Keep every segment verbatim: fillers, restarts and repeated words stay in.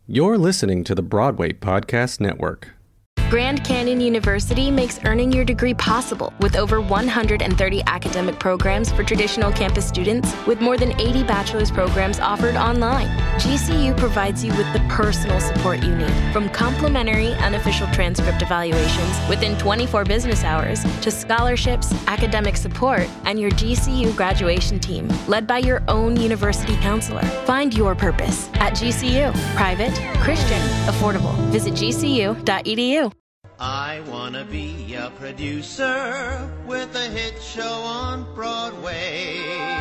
You're listening to the Broadway Podcast Network. Grand Canyon University makes earning your degree possible with over one hundred thirty academic programs for traditional campus students, with more than eighty bachelor's programs offered online. G C U provides you with the personal support you need, from complimentary unofficial transcript evaluations within twenty-four business hours to scholarships, academic support, and your G C U graduation team, led by your own university counselor. Find your purpose at G C U. Private, Christian, affordable. Visit G C U dot E D U. I wanna be a producer with a hit show on Broadway.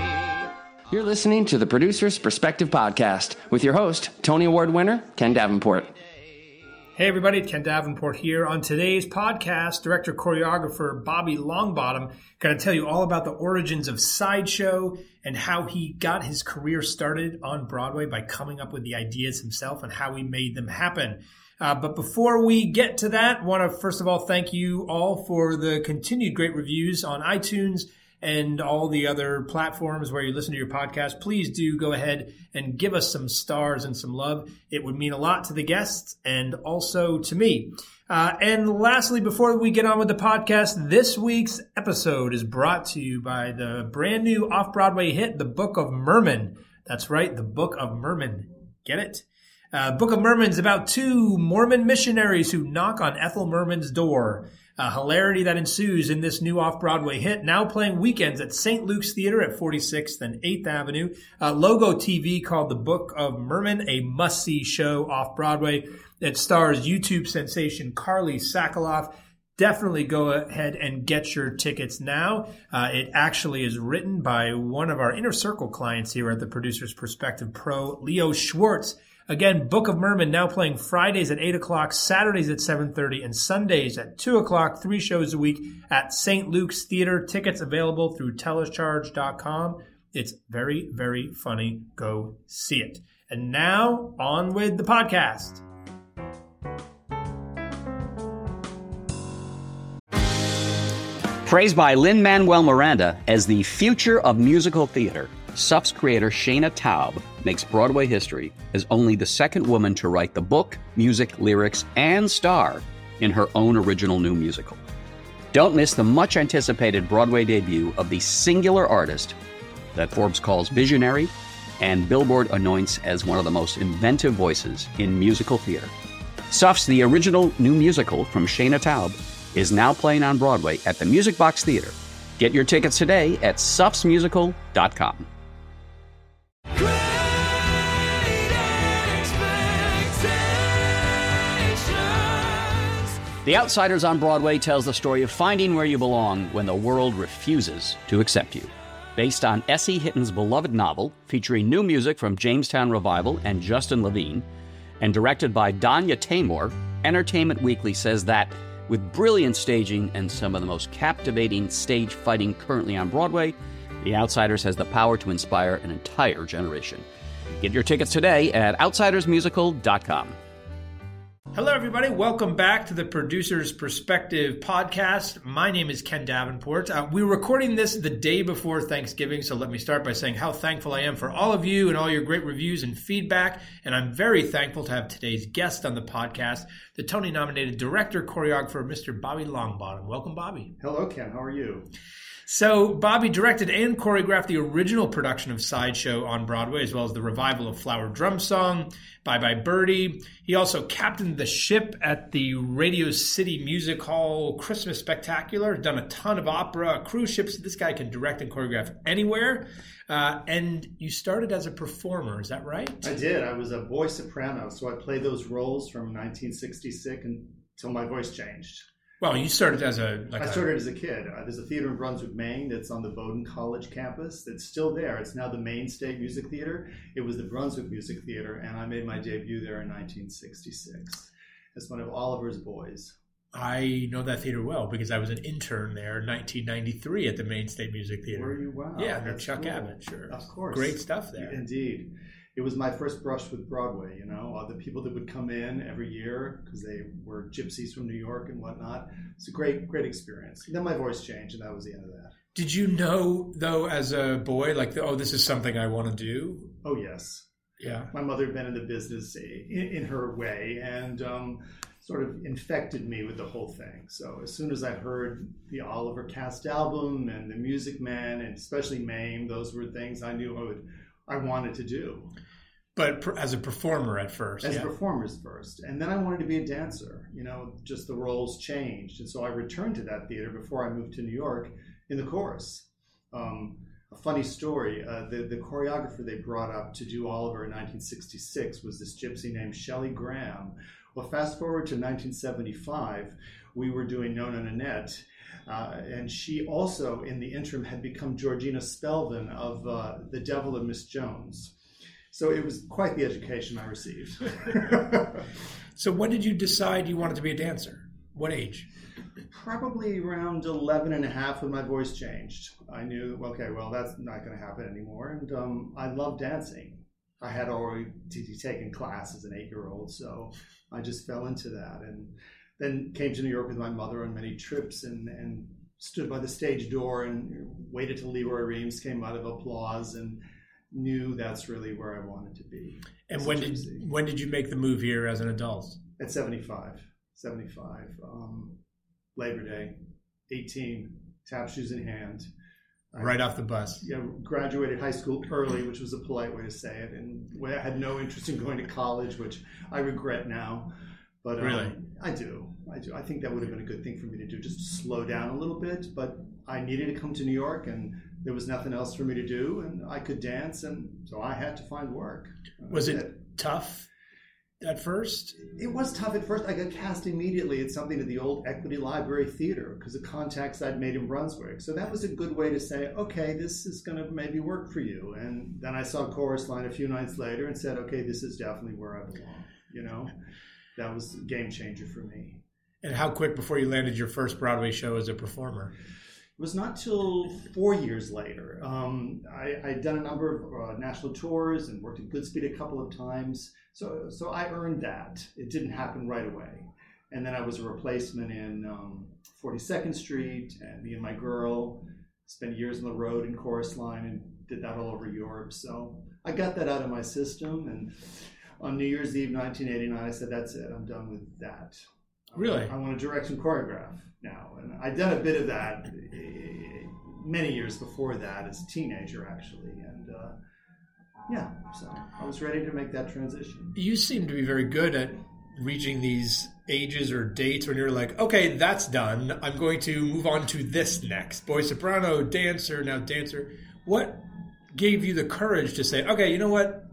You're listening to the Producer's Perspective Podcast with your host, Tony Award winner, Ken Davenport. Hey everybody, Ken Davenport here. On today's podcast, director-choreographer Bobby Longbottom going to tell you all about the origins of Sideshow and how he got his career started on Broadway by coming up with the ideas himself and how he made them happen. Uh, but before we get to that, I want to first of all thank you all for the continued great reviews on iTunes and all the other platforms where you listen to your podcast. Please do go ahead and give us some stars and some love. It would mean a lot to the guests and also to me. Uh, and lastly, before we get on with the podcast, this week's episode is brought to you by the brand new off-Broadway hit, The Book of Merman. That's right, The Book of Merman. Get it? Uh, Book of Merman is about two Mormon missionaries who knock on Ethel Merman's door. Uh, hilarity that ensues in this new off-Broadway hit, now playing weekends at Saint Luke's Theater at forty-sixth and eighth Avenue. Uh, Logo T V called The Book of Merman a must-see show off-Broadway. It stars YouTube sensation Carly Sakaloff. Definitely go ahead and get your tickets now. Uh, it actually is written by one of our Inner Circle clients here at the Producer's Perspective Pro, Leo Schwartz. Again, Book of Merman now playing Fridays at eight o'clock, Saturdays at seven thirty, and Sundays at two o'clock, three shows a week at Saint Luke's Theater. Tickets available through telecharge dot com. It's very, very funny. Go see it. And now, on with the podcast. Praised by Lin-Manuel Miranda as the future of musical theater, S U F's creator Shana Taub makes Broadway history as only the second woman to write the book, music, lyrics, and star in her own original new musical. Don't miss the much-anticipated Broadway debut of the singular artist that Forbes calls visionary and Billboard anoints as one of the most inventive voices in musical theater. S U F's The Original New Musical from Shana Taub is now playing on Broadway at the Music Box Theater. Get your tickets today at sufs musical dot com. The Outsiders on Broadway tells the story of finding where you belong when the world refuses to accept you. Based on S E. Hitton's beloved novel, featuring new music from Jamestown Revival and Justin Levine, and directed by Danya Taymor, Entertainment Weekly says that, with brilliant staging and some of the most captivating stage fighting currently on Broadway, The Outsiders has the power to inspire an entire generation. Get your tickets today at outsiders musical dot com. Hello, everybody. Welcome back to the Producer's Perspective podcast. My name is Ken Davenport. Uh, we're recording this the day before Thanksgiving, so let me start by saying how thankful I am for all of you and all your great reviews and feedback. And I'm very thankful to have today's guest on the podcast, the Tony-nominated director, choreographer, Mister Bobby Longbottom. Welcome, Bobby. Hello, Ken. How are you? So Bobby directed and choreographed the original production of Sideshow on Broadway, as well as the revival of Flower Drum Song, Bye Bye Birdie. He also captained the ship at the Radio City Music Hall Christmas Spectacular, done a ton of opera, cruise ships. This guy can direct and choreograph anywhere. Uh, and you started as a performer, is that right? I did. I was a boy soprano, so I played those roles from nineteen sixty-six until my voice changed. Well, you started as a... Like I started a, as a kid. Uh, there's a theater in Brunswick, Maine that's on the Bowdoin College campus that's still there. It's now the Maine State Music Theater. It was the Brunswick Music Theater, and I made my debut there in nineteen sixty-six as one of Oliver's boys. I know that theater well because I was an intern there in nineteen ninety-three at the Maine State Music Theater. Were you? Wow. Yeah, under that's Chuck cool. Abbott, sure. Of course. Great stuff there. Indeed. It was my first brush with Broadway, you know, uh, the people that would come in every year because they were gypsies from New York and whatnot. It's a great, great experience. And then my voice changed, and that was the end of that. Did you know, though, as a boy, like, oh, this is something I want to do? Oh, yes. Yeah. My mother had been in the business in, in her way, and um, sort of infected me with the whole thing. So as soon as I heard the Oliver Cast album and the Music Man, and especially Mame, those were things I knew I would, I wanted to do. But per, as a performer at first. As yeah. performers first. And then I wanted to be a dancer. You know, just the roles changed. And so I returned to that theater before I moved to New York in the chorus. Um, a funny story, uh, the, the choreographer they brought up to do Oliver in nineteen sixty-six was this gypsy named Shelley Graham. Well, fast forward to nineteen seventy-five, we were doing Nona Nanette. Uh, and she also, in the interim, had become Georgina Spelvin of uh, The Devil and Miss Jones. So it was quite the education I received. So when did you decide you wanted to be a dancer? What age? Probably around eleven and a half when my voice changed. I knew, okay, well, that's not going to happen anymore. And um, I love dancing. I had already taken class as an eight-year-old, so I just fell into that. And then came to New York with my mother on many trips and, and stood by the stage door and waited till Leroy Reams came out of applause and knew that's really where I wanted to be. And when did when did you make the move here as an adult? At seventy-five. seventy-five. Um, Labor Day, eighteen, tap shoes in hand. Right I, off the bus. Yeah, graduated high school early, which was a polite way to say it, and I had no interest in going to college, which I regret now. But um, really, I do. I do. I think that would have been a good thing for me to do, just to slow down a little bit. But I needed to come to New York, and there was nothing else for me to do, and I could dance, and so I had to find work. Was it tough at first? It was tough at first. I got cast immediately at something at the old Equity Library Theater because of contacts I'd made in Brunswick. So that was a good way to say, okay, this is going to maybe work for you. And then I saw Chorus Line a few nights later and said, okay, this is definitely where I belong. You know, that was a game changer for me. And how quick before you landed your first Broadway show as a performer? It was not till four years later. Um, I, I'd done a number of uh, national tours and worked at Goodspeed a couple of times. So so I earned that. It didn't happen right away. And then I was a replacement in um, forty-second Street, and me and my girl spent years on the road in Chorus Line and did that all over Europe. So I got that out of my system. And on New Year's Eve nineteen eighty-nine, I said, that's it. I'm done with that. Really? I want to direct and choreograph now. And I'd done a bit of that many years before that as a teenager, actually. And uh, yeah, so I was ready to make that transition. You seem to be very good at reaching these ages or dates when you're like, okay, that's done. I'm going to move on to this next. Boy soprano, dancer, now dancer. What gave you the courage to say, okay, you know what?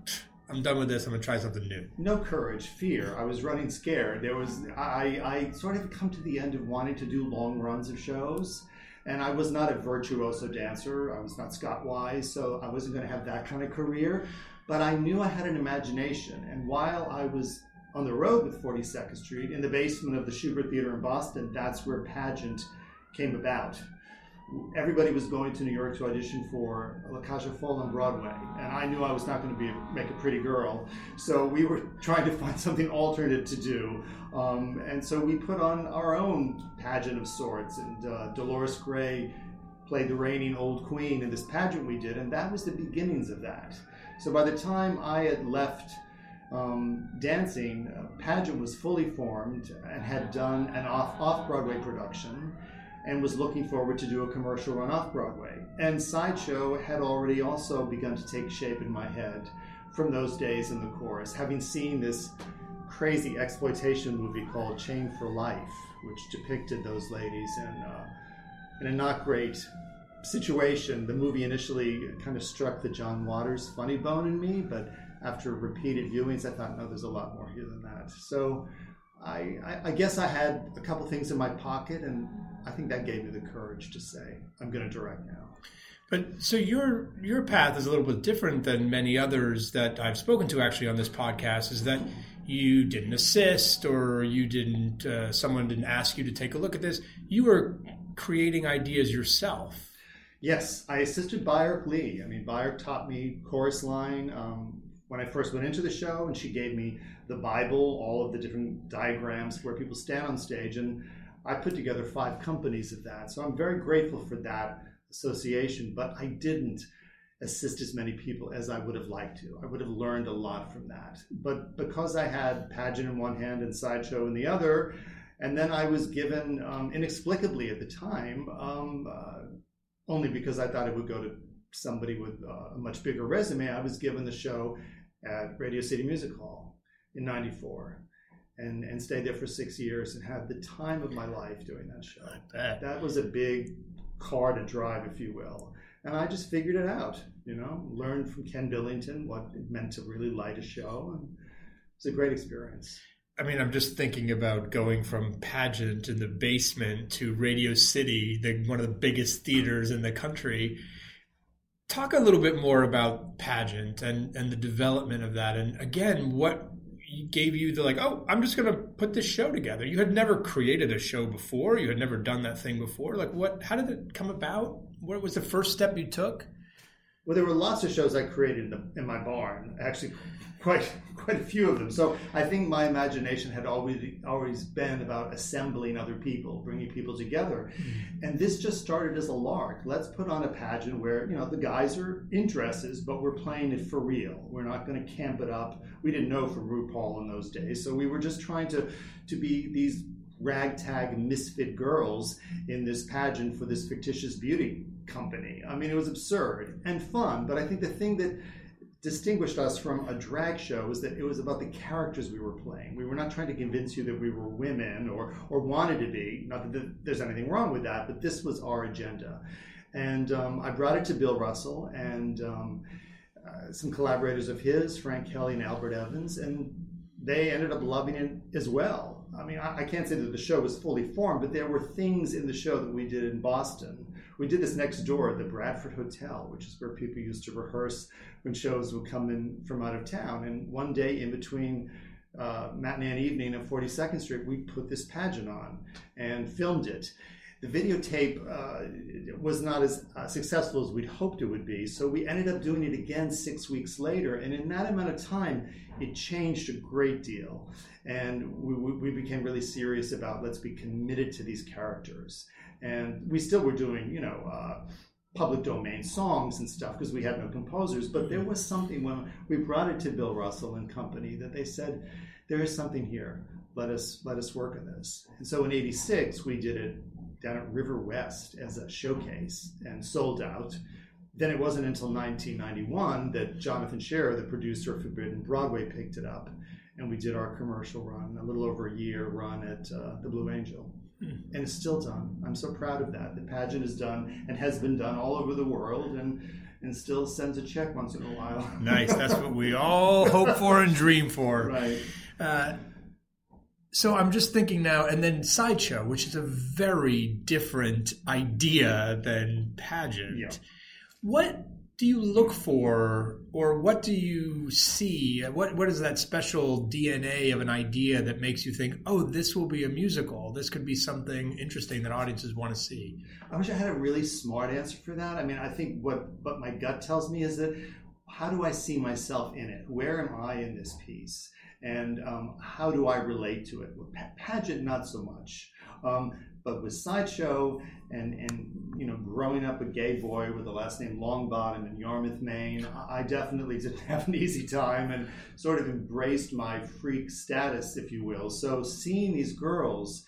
I'm done with this. I'm going to try something new. No courage, fear. I was running scared. There was, I, I sort of come to the end of wanting to do long runs of shows. And I was not a virtuoso dancer. I was not Scott Wise, so I wasn't going to have that kind of career. But I knew I had an imagination. And while I was on the road with forty-second Street, in the basement of the Shubert Theater in Boston, that's where Pageant came about. Everybody was going to New York to audition for La Cage aux Folles on Broadway, and I knew I was not going to be make a pretty girl, so we were trying to find something alternate to do, um, and so we put on our own pageant of sorts, and uh, Dolores Gray played the reigning old queen in this pageant we did, and that was the beginnings of that. So by the time I had left um, dancing, uh, pageant was fully formed and had done an off off Broadway production, and was looking forward to do a commercial run off Broadway. And Sideshow had already also begun to take shape in my head from those days in the chorus, having seen this crazy exploitation movie called Chained for Life, which depicted those ladies in, uh, in a not great situation. The movie initially kind of struck the John Waters funny bone in me, but after repeated viewings, I thought, no, there's a lot more here than that. So I, I, I guess I had a couple things in my pocket, and I think that gave me the courage to say, I'm going to direct now. But so your your path is a little bit different than many others that I've spoken to actually on this podcast, is that you didn't assist or you didn't, uh, someone didn't ask you to take a look at this. You were creating ideas yourself. Yes, I assisted Bayard Lee. I mean, Bayard taught me Chorus Line um, when I first went into the show, and she gave me the Bible, all of the different diagrams where people stand on stage, and I put together five companies of that. So I'm very grateful for that association, but I didn't assist as many people as I would have liked to. I would have learned a lot from that. But because I had pageant in one hand and sideshow in the other, and then I was given, um, inexplicably at the time, um, uh, only because I thought it would go to somebody with uh, a much bigger resume, I was given the show at Radio City Music Hall in ninety-four. And, and stayed there for six years and had the time of my life doing that show. That was a big car to drive, if you will. And I just figured it out, you know, learned from Ken Billington what it meant to really light a show. And it's a great experience. I mean, I'm just thinking about going from pageant in the basement to Radio City, the, one of the biggest theaters in the country. Talk a little bit more about pageant and, and the development of that. And again, what gave you the like, oh, I'm just going to put this show together. You had never created a show before. You had never done that thing before. Like what, how did it come about? What was the first step you took? Well, there were lots of shows I created in, the, in my barn, actually quite quite a few of them. So I think my imagination had always, always been about assembling other people, bringing people together. Mm-hmm. And this just started as a lark. Let's put on a pageant where, you know, the guys are in dresses, but we're playing it for real. We're not going to camp it up. We didn't know from RuPaul in those days. So we were just trying to, to be these ragtag misfit girls in this pageant for this fictitious beauty company. I mean, it was absurd and fun, but I think the thing that distinguished us from a drag show was that it was about the characters we were playing. We were not trying to convince you that we were women or or wanted to be. Not that there's anything wrong with that, but this was our agenda. And um, I brought it to Bill Russell and um, uh, some collaborators of his, Frank Kelly and Albert Evans, and they ended up loving it as well. I mean, I, I can't say that the show was fully formed, but there were things in the show that we did in Boston. We did this next door at the Bradford Hotel, which is where people used to rehearse when shows would come in from out of town. And one day in between uh, matinee and evening at forty-second Street, we put this pageant on and filmed it. The videotape uh, was not as uh, successful as we'd hoped it would be, so we ended up doing it again six weeks later. And in that amount of time, it changed a great deal. And we, we became really serious about, let's be committed to these characters. And we still were doing, you know, uh, public domain songs and stuff because we had no composers. But there was something when we brought it to Bill Russell and company that they said, there is something here. Let us let us work on this. And so in eighty-six, we did it down at River West as a showcase and sold out. Then it wasn't until nineteen ninety-one that Jonathan Scherer, the producer of Forbidden Broadway, picked it up. And we did our commercial run, a little over a year run at uh, the Blue Angel. And it's still done. I'm so proud of that. The pageant is done and has been done all over the world and, and still sends a check once in a while. Nice. That's what we all hope for and dream for. Right. Uh, so I'm just thinking now, and then Sideshow, which is a very different idea than pageant. Yeah. What do you look for, or what do you see? What What is that special D N A of an idea that makes you think, oh, this will be a musical? This could be something interesting that audiences want to see. I wish I had a really smart answer for that. I mean, I think what, what my gut tells me is that how do I see myself in it? Where am I in this piece? And um, how do I relate to it? With pageant, not so much. Um, but with Sideshow and, and you know, growing up a gay boy with the last name Longbottom in Yarmouth, Maine, I definitely didn't have an easy time and sort of embraced my freak status, if you will. So seeing these girls,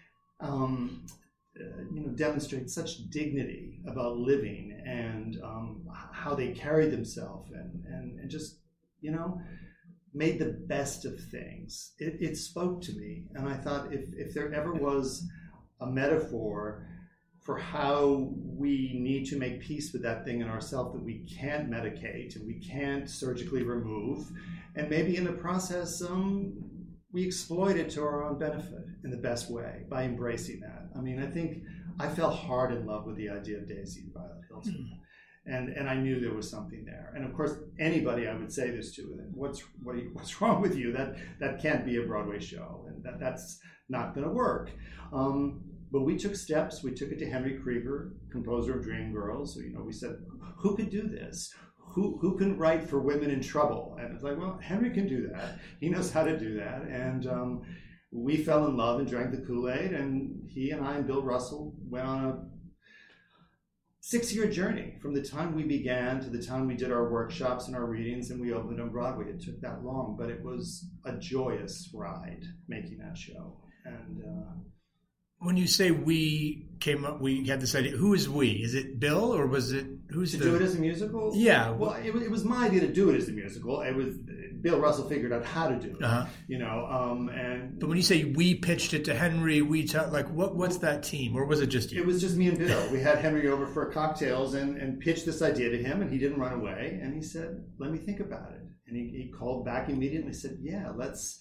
um, uh, you know, demonstrate such dignity about living and um, how they carried themselves and, and, and just, you know, made the best of things. It, it spoke to me. And I thought if, if there ever was a metaphor for how we need to make peace with that thing in ourselves that we can't medicate and we can't surgically remove, and maybe in the process um, we exploit it to our own benefit in the best way by embracing that. I mean, I think I fell hard in love with the idea of Daisy and Violet Hilton. Mm-hmm. And and I knew there was something there. And of course, anybody I would say this to, what's what you, what's wrong with you? That that can't be a Broadway show, and that, that's not going to work. Um, but we took steps. We took it to Henry Krieger, composer of Dreamgirls. So, you know, we said, who could do this? Who who can write for women in trouble? And it's like, well, Henry can do that. He knows how to do that. And um, we fell in love and drank the Kool-Aid. And he and I and Bill Russell went on a six-year journey from the time we began to the time we did our workshops and our readings and we opened on Broadway. It took that long, but it was a joyous ride making that show. And uh, when you say we came up, we had this idea. Who is we? Is it Bill or was it who's to the... do it as a musical? Yeah. Well, it, it was my idea to do it as a musical. It was Bill Russell figured out how to do it. Uh-huh. You know, um, and but when you say we pitched it to Henry, we t- like what? What's that team, or was it just you? It was just me and Bill. We had Henry over for cocktails and, and pitched this idea to him, and he didn't run away. And he said, "Let me think about it." And he, he called back immediately. and Said, "Yeah, let's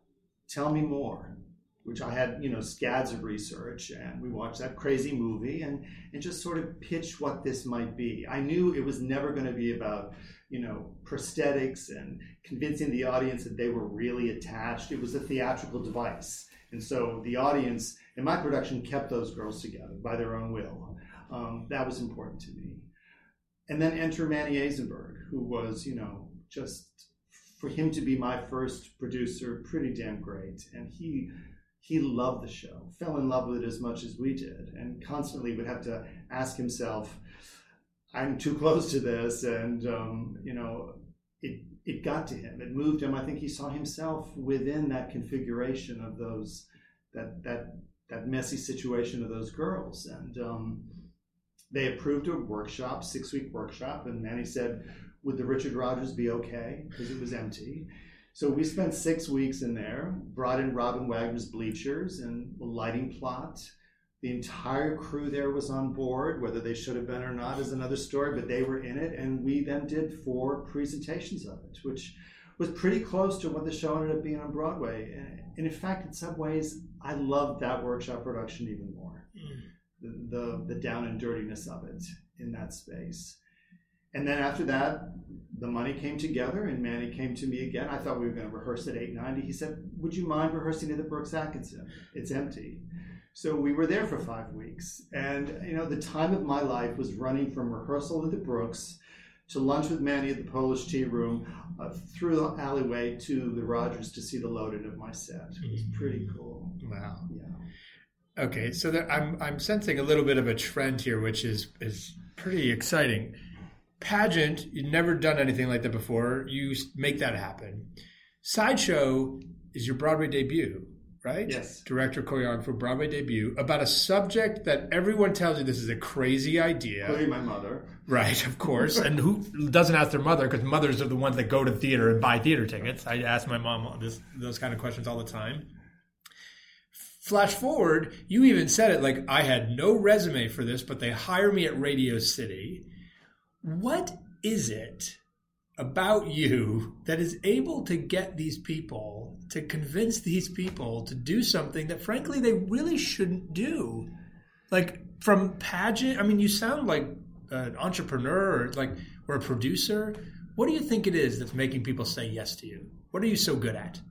tell me more." Which I had, you know, scads of research, and we watched that crazy movie and, and just sort of pitched what this might be. I knew it was never going to be about, you know, prosthetics and convincing the audience that they were really attached. It was a theatrical device. And so the audience in my production kept those girls together by their own will. Um, that was important to me. And then enter Manny Eisenberg, who was, you know, just, for him to be my first producer, pretty damn great. And he... He loved the show, fell in love with it as much as we did, and constantly would have to ask himself, I'm too close to this, and, um, you know, it it got to him. It moved him. I think he saw himself within that configuration of those, that that that messy situation of those girls. And um, they approved a workshop, six-week workshop, and Manny said, would the Richard Rodgers be okay? Because it was empty. So we spent six weeks in there, brought in Robin Wagner's bleachers and a lighting plot. The entire crew there was on board. Whether they should have been or not is another story, but they were in it. And we then did four presentations of it, which was pretty close to what the show ended up being on Broadway. And in fact, in some ways, I loved that workshop production even more. Mm. The, the, the down and dirtiness of it in that space. And then after that, the money came together and Manny came to me again. I thought we were going to rehearse at eight ninety. He said, would you mind rehearsing at the Brooks Atkinson? It's empty. So we were there for five weeks. And, you know, the time of my life was running from rehearsal at the Brooks to lunch with Manny at the Polish Tea Room, uh, through the alleyway to the Rodgers to see the loading of my set. It was pretty cool. Wow. Yeah. Okay, so there, I'm I'm sensing a little bit of a trend here, which is is pretty exciting. Pageant, you've never done anything like that before. You make that happen. Sideshow is your Broadway debut, right? Yes. Director, choreographer, Broadway debut, about a subject that everyone tells you this is a crazy idea. Including my mother. Right, of course. And who doesn't ask their mother? Because mothers are the ones that go to theater and buy theater tickets. I ask my mom this, those kind of questions all the time. Flash forward, you even said it like, I had no resume for this, but they hire me at Radio City. What is it about you that is able to get these people, to convince these people to do something that frankly they really shouldn't do? Like from pageant, I mean, you sound like an entrepreneur or like or a producer. What do you think it is that's making people say yes to you? What are you so good at?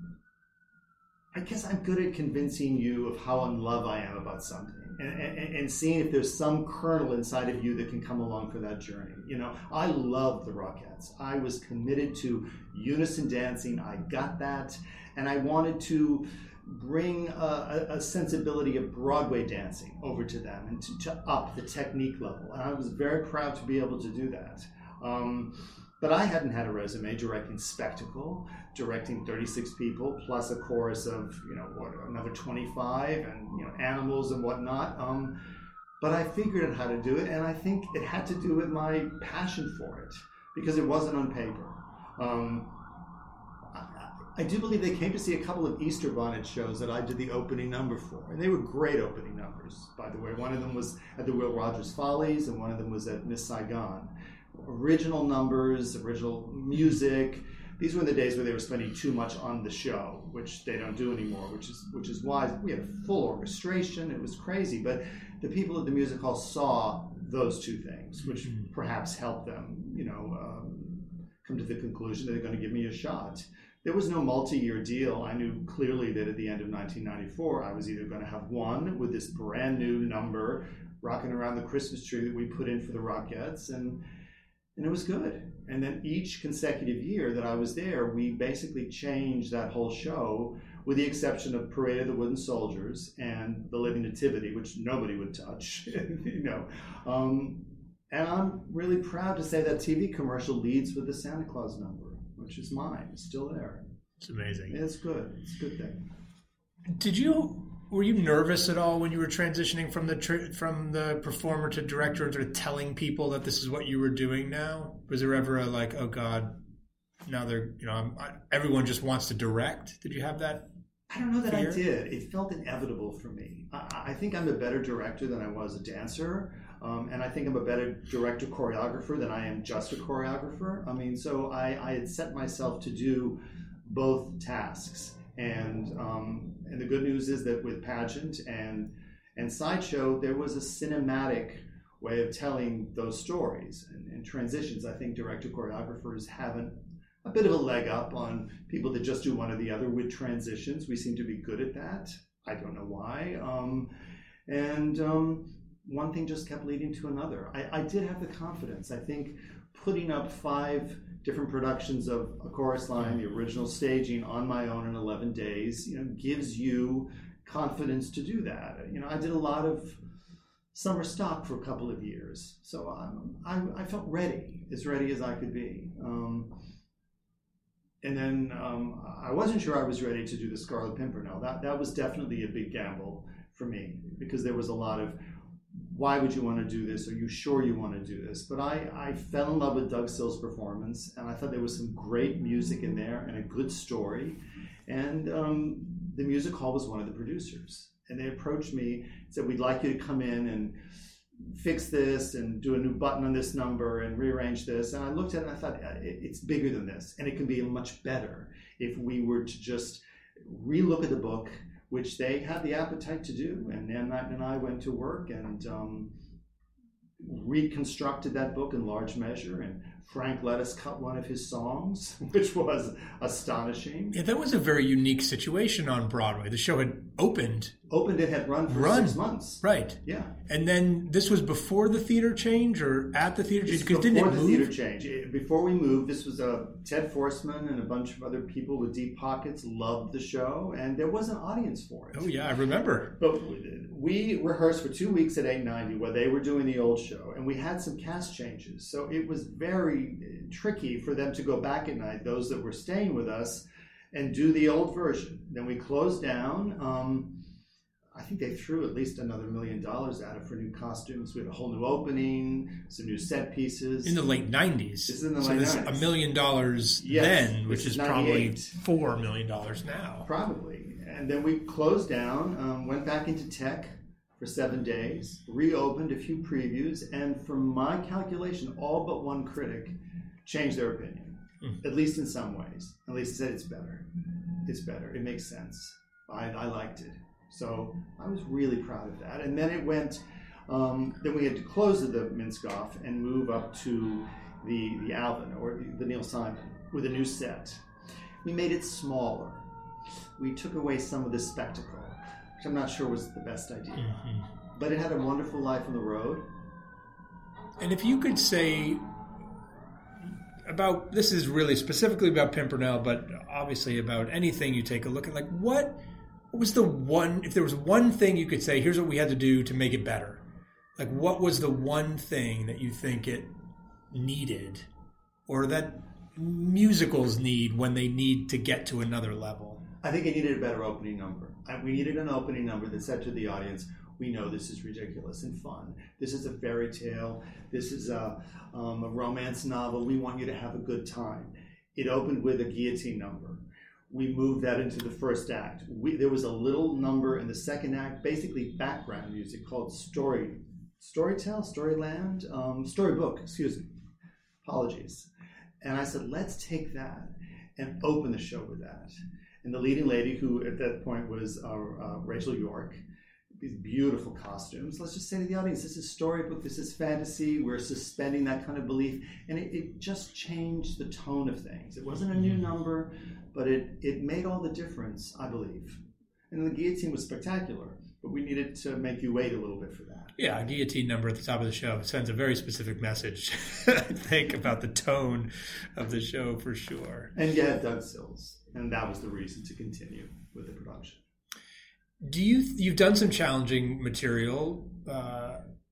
I guess I'm good at convincing you of how in love I am about something. And, and, and seeing if there's some kernel inside of you that can come along for that journey. You know, I love the Rockettes. I was committed to unison dancing. I got that. And I wanted to bring a, a sensibility of Broadway dancing over to them and to, to up the technique level. And I was very proud to be able to do that. Um, but I hadn't had a resume directing Spectacle, directing thirty-six people, plus a chorus of, you know, what, another twenty-five, and, you know, animals and whatnot. Um, but I figured out how to do it, and I think it had to do with my passion for it, because it wasn't on paper. Um, I, I do believe they came to see a couple of Easter Bonnet shows that I did the opening number for, and they were great opening numbers, by the way. One of them was at the Will Rogers Follies, and one of them was at Miss Saigon. Original numbers, original music. These were the days where they were spending too much on the show, which they don't do anymore, which is which is why we had a full orchestration. It was crazy. But the people at the music hall saw those two things, which perhaps helped them, you know, um, come to the conclusion that they're going to give me a shot. There was no multi-year deal. I knew clearly that at the end of nineteen ninety-four, I was either going to have one with this brand new number, Rocking Around the Christmas Tree, that we put in for the Rockettes, and And it was good. And then each consecutive year that I was there, we basically changed that whole show, with the exception of Parade of the Wooden Soldiers and The Living Nativity, which nobody would touch, you know. Um, And I'm really proud to say that T V commercial leads with the Santa Claus number, which is mine. It's still there. It's amazing. It's good. It's a good thing. Did you were you nervous at all when you were transitioning from the tr- from the performer to director and sort of telling people that this is what you were doing now? Was there ever a like, oh God, now they're you know I'm, I, everyone just wants to direct? Did you have that? I don't know that fear? I did. It felt inevitable for me. I, I think I'm a better director than I was a dancer. Um, and I think I'm a better director choreographer than I am just a choreographer. I mean, so I, I had set myself to do both tasks. And um, and the good news is that with pageant and and sideshow, there was a cinematic way of telling those stories. And, and transitions, I think director choreographers have an, a bit of a leg up on people that just do one or the other with transitions. We seem to be good at that. I don't know why. Um, and... Um, one thing just kept leading to another. I, I did have the confidence. I think putting up five different productions of A Chorus Line, the original staging, on my own in eleven days, you know, gives you confidence to do that. You know, I did a lot of summer stock for a couple of years, so um, I, I felt ready, as ready as I could be. Um, and then um, I wasn't sure I was ready to do the Scarlet Pimpernel. That that was definitely a big gamble for me, because there was a lot of, why would you want to do this? Are you sure you want to do this? But I, I fell in love with Doug Sill's performance, and I thought there was some great music in there and a good story. And um, the music hall was one of the producers. And they approached me and said, we'd like you to come in and fix this and do a new button on this number and rearrange this. And I looked at it and I thought, it's bigger than this. And it can be much better if we were to just relook at the book, which they had the appetite to do. And then Matt and I went to work and um, reconstructed that book in large measure. And Frank let us cut one of his songs, which was astonishing. Yeah, that was a very unique situation on Broadway. The show had opened. Opened and had run for run. six months. Right. Yeah. And then this was before the theater change or at the theater change? Before didn't it the move? theater change. It- Before we moved, this was uh, Ted Forsman and a bunch of other people with deep pockets loved the show, and there was an audience for it. Oh, yeah, I remember. But we rehearsed for two weeks at eight ninety where they were doing the old show, and we had some cast changes. So it was very tricky for them to go back at night, those that were staying with us, and do the old version. Then we closed down. Um, I think they threw at least another million dollars at it for new costumes. We had a whole new opening, some new set pieces. In the late nineties. This is in the so late this nineties. a million dollars Yes, then, this which is is probably ninety-eight. four million dollars now. Probably. And then we closed down, um, went back into tech for seven days, reopened a few previews, and from my calculation, all but one critic changed their opinion, Mm. at least in some ways. At least said it's better. It's better. It makes sense. I, I liked it. So I was really proud of that. And then it went, um, then we had to close the Minskoff and move up to the, the Alvin, or the, the Neil Simon, with a new set. We made it smaller. We took away some of the spectacle, which I'm not sure was the best idea. Mm-hmm. But it had a wonderful life on the road. And if you could say about, this is really specifically about Pimpernel, but obviously about anything you take a look at, like what, what was the one, if there was one thing you could say, here's what we had to do to make it better. Like what was the one thing that you think it needed, or that musicals need when they need to get to another level? I think it needed a better opening number. I- We needed an opening number that said to the audience, we know this is ridiculous and fun. This is a fairy tale. This is a, um, a romance novel. We want you to have a good time. It opened with a guillotine number. We moved that into the first act. We, there was a little number in the second act, basically background music, called Story, Storytell, Storyland, um, Storybook, excuse me. Apologies. And I said, let's take that and open the show with that. And the leading lady, who at that point was uh, uh, Rachel York, these beautiful costumes. Let's just say to the audience, this is storybook, this is fantasy, we're suspending that kind of belief. And it, it just changed the tone of things. It wasn't a new number, but it, it made all the difference, I believe. And the guillotine was spectacular, but we needed to make you wait a little bit for that. Yeah, a guillotine number at the top of the show sends a very specific message, I think, about the tone of the show for sure. And you had Doug Sills, and that was the reason to continue with the production. Do you, you've done some challenging material, uh,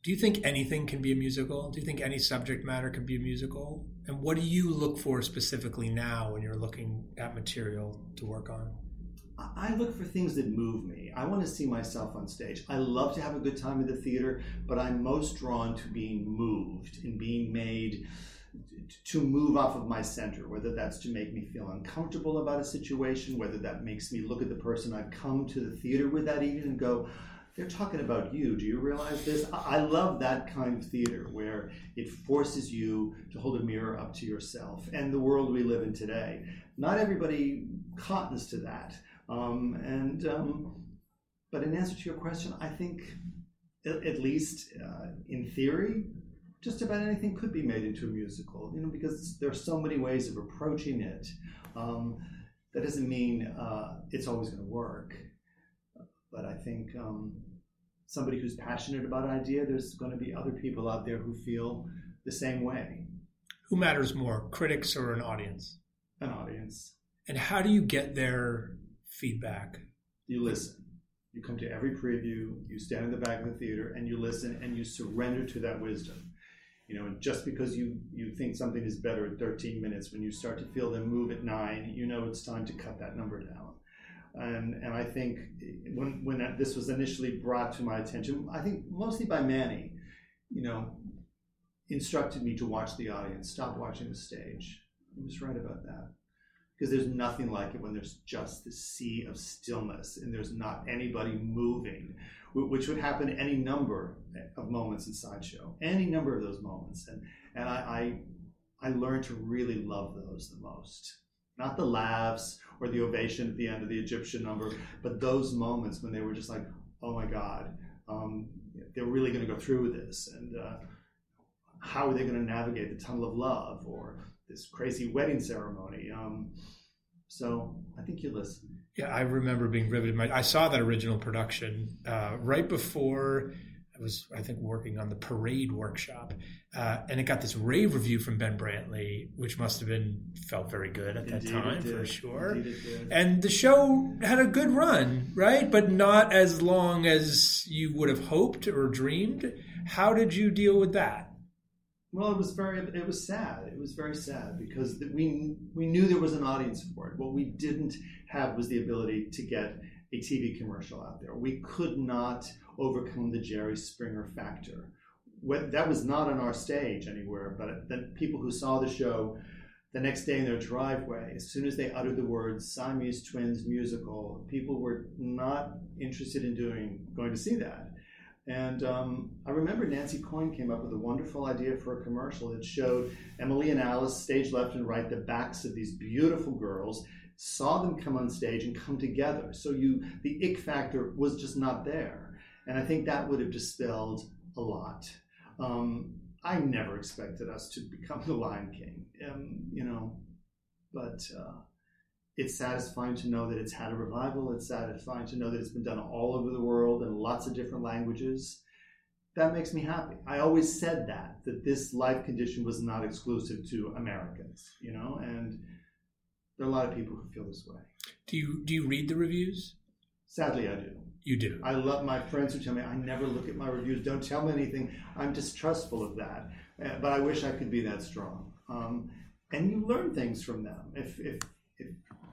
Do you think anything can be a musical? Do you think any subject matter can be a musical? And what do you look for specifically now when you're looking at material to work on? I look for things that move me. I want to see myself on stage. I love to have a good time in the theater, but I'm most drawn to being moved and being made to move off of my center, whether that's to make me feel uncomfortable about a situation, whether that makes me look at the person I've come to the theater with that evening and go, they're talking about you. Do you realize this? I love that kind of theater where it forces you to hold a mirror up to yourself and the world we live in today. Not everybody cottons to that. Um, and um, but in answer to your question, I think at, at least uh, in theory, just about anything could be made into a musical. You know, because there are so many ways of approaching it. Um, that doesn't mean uh, it's always going to work. But I think um, somebody who's passionate about an idea, there's going to be other people out there who feel the same way. Who matters more, critics or an audience? An audience. And how do you get their feedback? You listen. You come to every preview, you stand in the back of the theater, and you listen, and you surrender to that wisdom. You know, and just because you, you think something is better at thirteen minutes, when you start to feel them move at nine, you know it's time to cut that number down. And and I think when when that, this was initially brought to my attention, I think mostly by Manny, you know, instructed me to watch the audience, stop watching the stage. He was right about that. Because there's nothing like it when there's just this sea of stillness and there's not anybody moving, which would happen any number of moments in Sideshow, any number of those moments. And and I I, I learned to really love those the most. Not the laughs or the ovation at the end of the Egyptian number, but those moments when they were just like, oh my God, um, they're really going to go through with this. And uh, how are they going to navigate the tunnel of love or this crazy wedding ceremony? Um, so I think you listen. Yeah, I remember being riveted. I saw that original production uh, right before I was, I think, working on the Parade workshop. Uh, and it got this rave review from Ben Brantley, which must have been, felt very good at that Indeed time, it did. for sure. Indeed it did. And the show had a good run, right? But not as long as you would have hoped or dreamed. How did you deal with that? Well, it was very, it was sad. It was very sad because we we knew there was an audience for it. What we didn't have was the ability to get a T V commercial out there. We could not overcome the Jerry Springer factor. That was not on our stage anywhere, but the people who saw the show the next day in their driveway, as soon as they uttered the words Siamese Twins musical, people were not interested in doing going to see that. And um, I remember Nancy Coyne came up with a wonderful idea for a commercial that showed Emily and Alice, stage left and right, the backs of these beautiful girls, saw them come on stage and come together. So you, the ick factor was just not there. And I think that would have dispelled a lot. Um, I never expected us to become the Lion King, um, you know, but uh, it's satisfying to know that it's had a revival. It's satisfying to know that it's been done all over the world in lots of different languages. That makes me happy. I always said that, that this life condition was not exclusive to Americans, you know, and there are a lot of people who feel this way. Do you do you read the reviews? Sadly, I do. You do. I love my friends who tell me, I never look at my reviews. Don't tell me anything. I'm distrustful of that. Uh, but I wish I could be that strong. Um, and you learn things from them. If, if, if,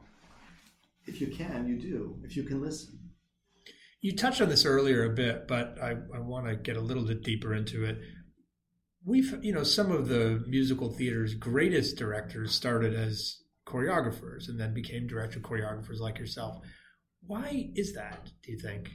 if you can, you do. If you can listen. You touched on this earlier a bit, but I, I want to get a little bit deeper into it. We've, you know, some of the musical theater's greatest directors started as choreographers and then became director choreographers like yourself. Why is that, do you think?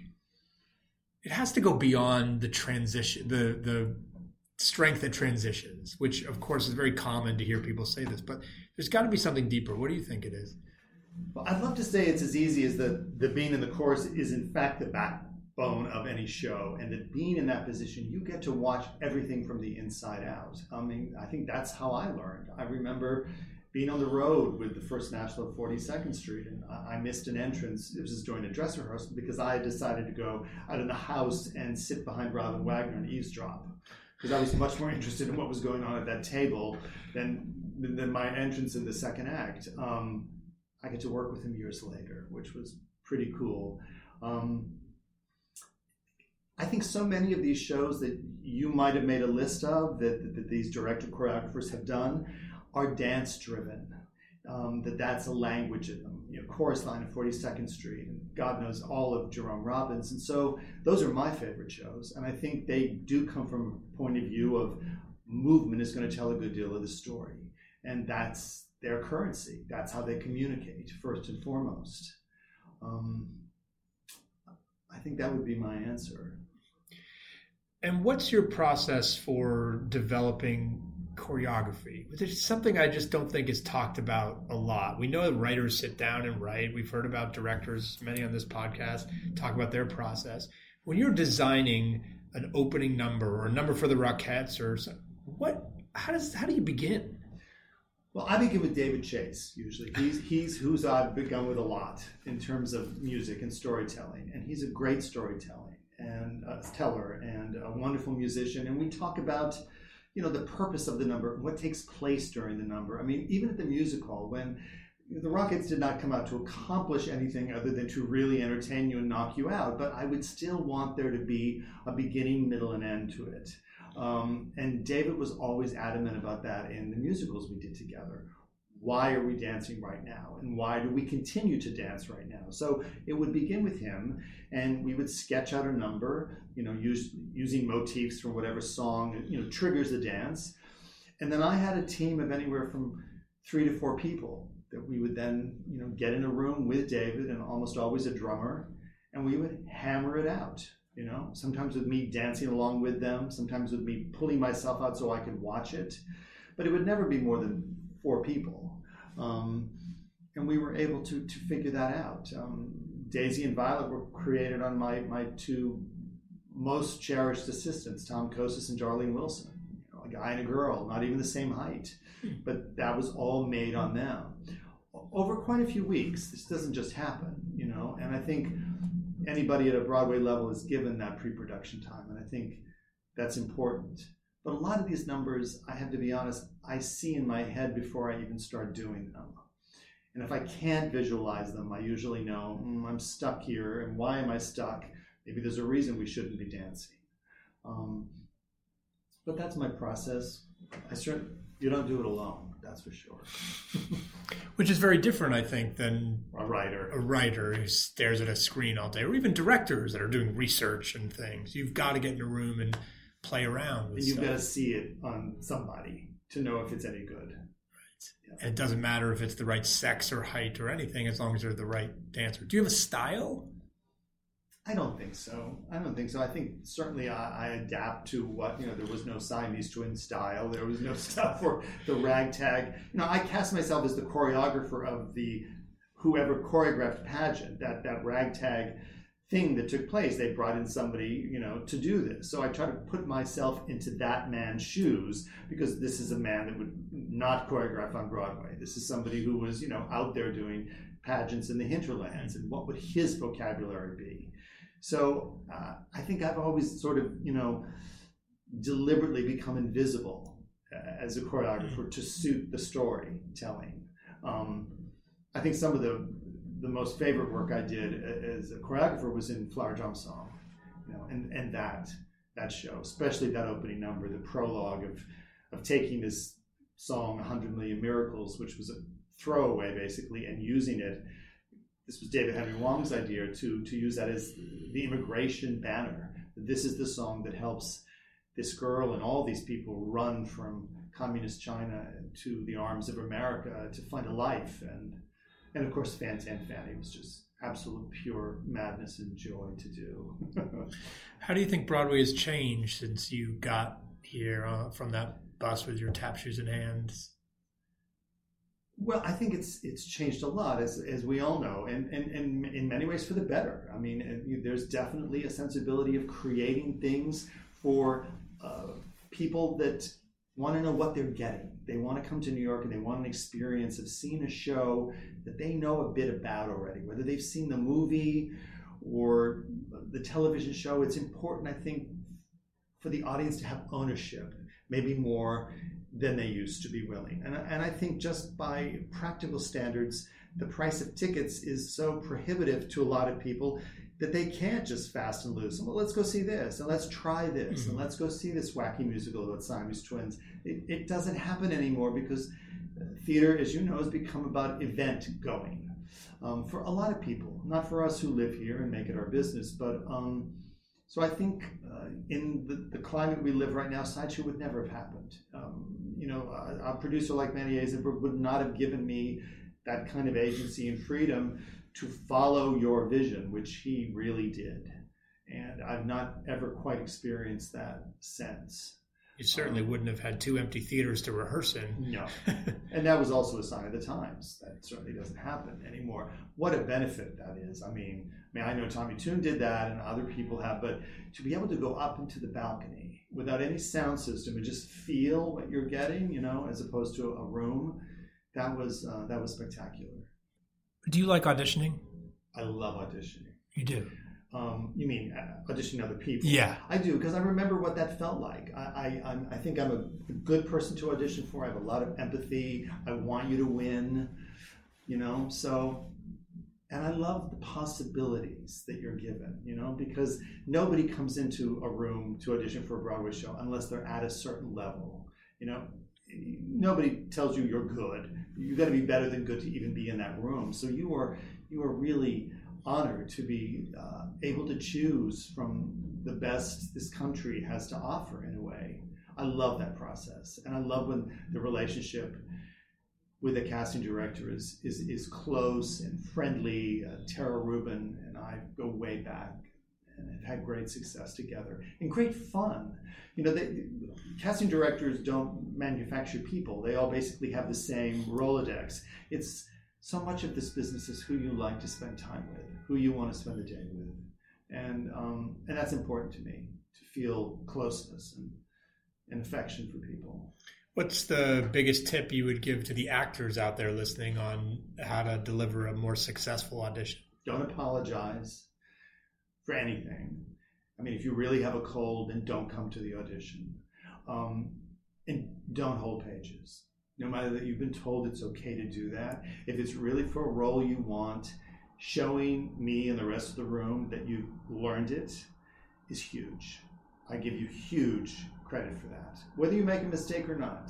It has to go beyond the transition, the the strength that transitions, which of course is very common to hear people say this, but there's got to be something deeper. What do you think it is? Well, I'd love to say it's as easy as the, the being in the chorus is in fact the backbone of any show, and that being in that position, you get to watch everything from the inside out. I mean, I think that's how I learned. I remember being on the road with the First National of forty-second Street, and I missed an entrance. It was during a dress rehearsal because I had decided to go out in the house and sit behind Robin Wagner and eavesdrop, because I was much more interested in what was going on at that table than than my entrance in the second act. Um, I get to work with him years later, which was pretty cool. Um, I think so many of these shows that you might have made a list of, that, that, that these director choreographers have done, are dance driven. Um, that that's a language in them. You know, Chorus Line of forty-second Street, and God knows all of Jerome Robbins. And so those are my favorite shows. And I think they do come from a point of view of movement is going to tell a good deal of the story. And that's their currency. That's how they communicate, first and foremost. Um, I think that would be my answer. And what's your process for developing choreography? It's something I just don't think is talked about a lot. We know that writers sit down and write. We've heard about directors, many on this podcast, talk about their process. When you're designing an opening number or a number for the Rockettes, or something, what, how does, how do you begin? Well, I begin with David Chase, usually. He's, he's who's I've begun with a lot in terms of music and storytelling. And he's a great storytelling and a teller and a wonderful musician. And we talk about, you know, the purpose of the number, what takes place during the number. I mean, even at the music hall, when the Rockettes did not come out to accomplish anything other than to really entertain you and knock you out, but I would still want there to be a beginning, middle, and end to it. Um, and David was always adamant about that in the musicals we did together. Why are we dancing right now? And why do we continue to dance right now? So it would begin with him, and we would sketch out a number, you know, use, using motifs from whatever song, you know, triggers the dance. And then I had a team of anywhere from three to four people that we would then, you know, get in a room with David, and almost always a drummer, and we would hammer it out. You know, sometimes with me dancing along with them, sometimes with me pulling myself out so I could watch it. But it would never be more than four people. Um, and we were able to to figure that out. Um, Daisy and Violet were created on my, my two most cherished assistants, Tom Kosis and Darlene Wilson. You know, a guy and a girl, not even the same height. But that was all made on them. Over quite a few weeks, this doesn't just happen, you know, and I think anybody at a Broadway level is given that pre-production time, and I think that's important. But a lot of these numbers, I have to be honest, I see in my head before I even start doing them. And if I can't visualize them, I usually know, mm, I'm stuck here, and why am I stuck? Maybe there's a reason we shouldn't be dancing. Um, but that's my process. I certainly, you don't do it alone, that's for sure. Which is very different, I think, than a writer. A writer who stares at a screen all day, or even directors that are doing research and things. You've got to get in a room and play around with and you've stuff. got to see it on somebody to know if it's any good. Right. Yeah. And it doesn't matter if it's the right sex or height or anything, as long as they're the right dancer. Do you have a style? I don't think so. I don't think so. I think certainly I, I adapt to what, you know, there was no Siamese twin style. There was no stuff for the ragtag. You know, I cast myself as the choreographer of the, whoever choreographed pageant, that, that ragtag thing that took place. They brought in somebody, you know, to do this. So I try to put myself into that man's shoes, because this is a man that would not choreograph on Broadway. This is somebody who was, you know, out there doing pageants in the hinterlands, and what would his vocabulary be? So uh, I think I've always sort of, you know, deliberately become invisible uh, as a choreographer to suit the storytelling. Um, I think some of the the most favorite work I did as a choreographer was in Flower Drum Song, you know, and, and that that show, especially that opening number, the prologue of of taking this song, one hundred million Miracles, which was a throwaway basically, and using it. This was David Henry Wong's idea to, to use that as the immigration banner. This is the song that helps this girl and all these people run from communist China to the arms of America to find a life. And, and of course, Fan Tan Fanny was just absolute pure madness and joy to do. How do you think Broadway has changed since you got here uh, from that bus with your tap shoes in hand? Well, I think it's it's changed a lot, as as we all know, and, and, and in many ways for the better. I mean, there's definitely a sensibility of creating things for uh, people that want to know what they're getting. They want to come to New York and they want an experience of seeing a show that they know a bit about already, whether they've seen the movie or the television show. It's important, I think, for the audience to have ownership, maybe more than they used to be willing. And, and I think just by practical standards, the price of tickets is so prohibitive to a lot of people. that they can't just fast and loose. Well, let's go see this, and let's try this, Mm-hmm. and let's go see this wacky musical about Siamese twins. It, it doesn't happen anymore because theater, as you know, has become about event going um, for a lot of people. Not for us who live here and make it our business, but um, so I think uh, in the, the climate we live right now, Sideshow would never have happened. Um, you know, a, a producer like Manny Eisenberg would not have given me that kind of agency and freedom to follow your vision, which he really did. And I've not ever quite experienced that sense. You certainly um, wouldn't have had two empty theaters to rehearse in. No. And that was also a sign of the times. That certainly doesn't happen anymore. What a benefit that is. I mean, I mean, I know Tommy Tune did that and other people have, but to be able to go up into the balcony without any sound system and just feel what you're getting, you know, as opposed to a room, that was uh, that was spectacular. Do you like auditioning? I love auditioning. You do? Um, you mean uh, auditioning other people? Yeah, I do, because I remember what that felt like. I, I, I'm, I think I'm a good person to audition for. I have a lot of empathy. I want you to win, you know. So, and I love the possibilities that you're given, you know, because nobody comes into a room to audition for a Broadway show unless they're at a certain level, you know. Nobody tells you you're good. You got to be better than good to even be in that room. So you are, you are really honored to be uh, able to choose from the best this country has to offer in a way. I love that process. And I love when the relationship with a casting director is is, is close and friendly. Uh, Tara Rubin and I go way back and have had great success together and great fun. You know, they, casting directors don't manufacture people. They all basically have the same Rolodex. It's so much of this business is who you like to spend time with, who you want to spend the day with. And um, and that's important to me, to feel closeness and, and affection for people. What's the biggest tip you would give to the actors out there listening on how to deliver a more successful audition? Don't apologize for anything. I mean, if you really have a cold, then don't come to the audition. Um, and don't hold pages. No matter that you've been told it's okay to do that. If it's really for a role you want, showing me and the rest of the room that you've learned it is huge. I give you huge credit for that, whether you make a mistake or not.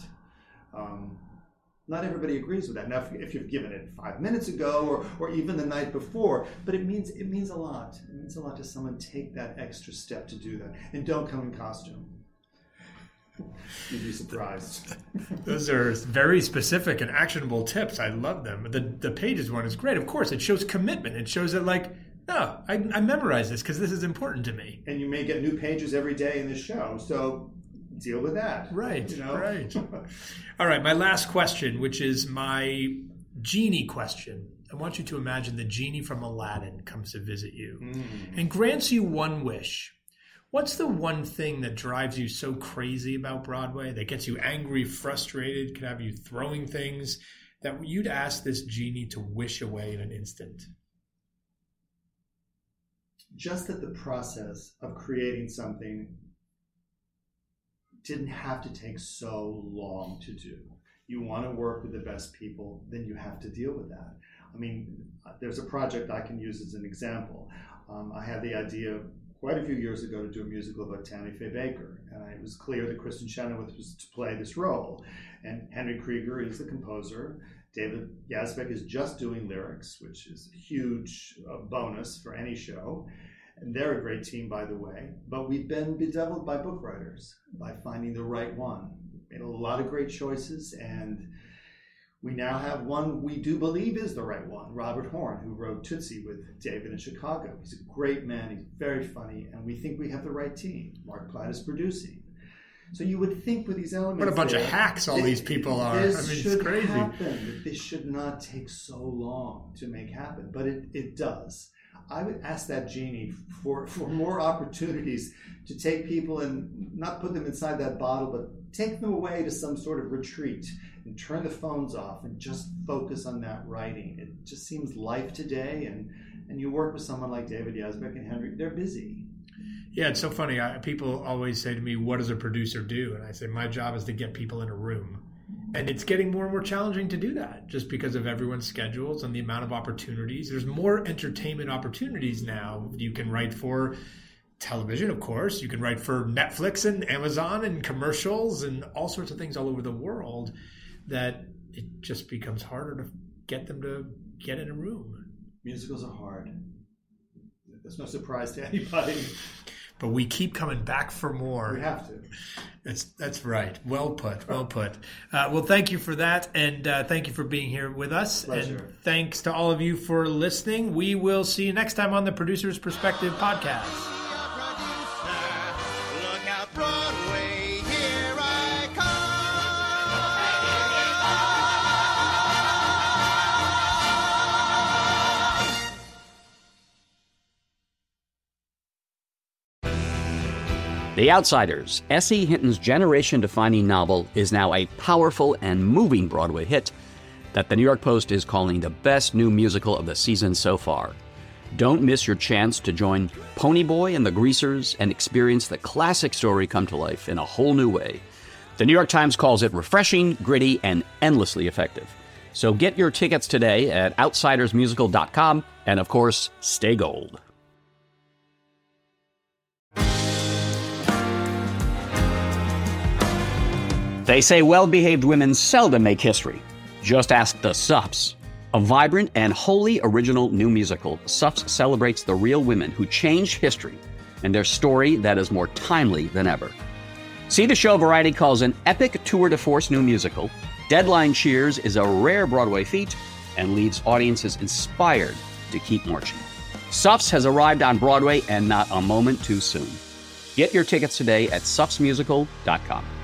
Um, not everybody agrees with that. Now, if, if you've given it five minutes ago or, or even the night before, but it means it means a lot. It means a lot to someone take that extra step to do that. And don't come in costume. You'd be surprised. Those are very specific and actionable tips. I love them. The the pages one is great. Of course, it shows commitment. It shows that, like, no, I, I memorize this because this is important to me. And you may get new pages every day in the show, so deal with that. Right, you know? right. All right, my last question, which is my genie question. I want you to imagine the genie from Aladdin comes to visit you mm. and grants you one wish. What's the one thing that drives you so crazy about Broadway, that gets you angry, frustrated, can have you throwing things, that you'd ask this genie to wish away in an instant? Just that the process of creating something didn't have to take so long to do. You want to work with the best people, then you have to deal with that. I mean, there's a project I can use as an example. Um, I had the idea quite a few years ago to do a musical about Tammy Faye Baker, and it was clear that Kristen Chenoweth was to play this role. And Henry Krieger is the composer. David Yazbek is just doing lyrics, which is a huge uh, bonus for any show. And they're a great team, by the way. But we've been bedeviled by book writers, by finding the right one. Made a lot of great choices, and we now have one we do believe is the right one, Robert Horn, who wrote Tootsie with David in Chicago. He's a great man, he's very funny, and we think we have the right team. Mark Platt is producing. So you would think with these elements, what a bunch there, of hacks all this, these people are. This I mean, should it's crazy. happen. This should not take so long to make happen, but it, it does. I would ask that genie for, for more opportunities to take people and not put them inside that bottle, but take them away to some sort of retreat and turn the phones off and just focus on that writing. It just seems life today, and, and you work with someone like David Yazbek and Henry, they're busy. Yeah, it's so funny. I, people always say to me, what does a producer do? And I say, my job is to get people in a room. And it's getting more and more challenging to do that just because of everyone's schedules and the amount of opportunities. There's more entertainment opportunities now. You can write for television, of course. You can write for Netflix and Amazon and commercials and all sorts of things all over the world that it just becomes harder to get them to get in a room. Musicals are hard. That's no surprise to anybody. But we keep coming back for more. We have to. That's that's right. Well put. Well put. Uh, well, thank you for that, and uh, thank you for being here with us. Pleasure. And thanks to all of you for listening. We will see you next time on the Producer's Perspective podcast. Look out, Broadway, here I The Outsiders, S E. Hinton's generation-defining novel, is now a powerful and moving Broadway hit that the New York Post is calling the best new musical of the season so far. Don't miss your chance to join Ponyboy and the Greasers and experience the classic story come to life in a whole new way. The New York Times calls it refreshing, gritty, and endlessly effective. So get your tickets today at outsiders musical dot com, and of course, stay gold. They say well-behaved women seldom make history. Just ask the Suffs. A vibrant and wholly original new musical, Suffs celebrates the real women who changed history and their story that is more timely than ever. See the show Variety calls an epic tour de force new musical. Deadline cheers is a rare Broadway feat and leaves audiences inspired to keep marching. Suffs has arrived on Broadway and not a moment too soon. Get your tickets today at suffs musical dot com.